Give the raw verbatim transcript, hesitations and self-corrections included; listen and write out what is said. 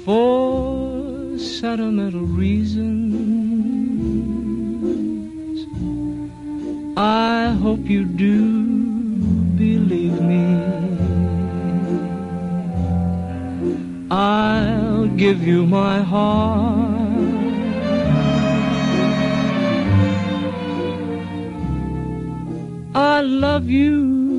for sentimental reasons. I hope you do believe me. I'll give you my heart. I love you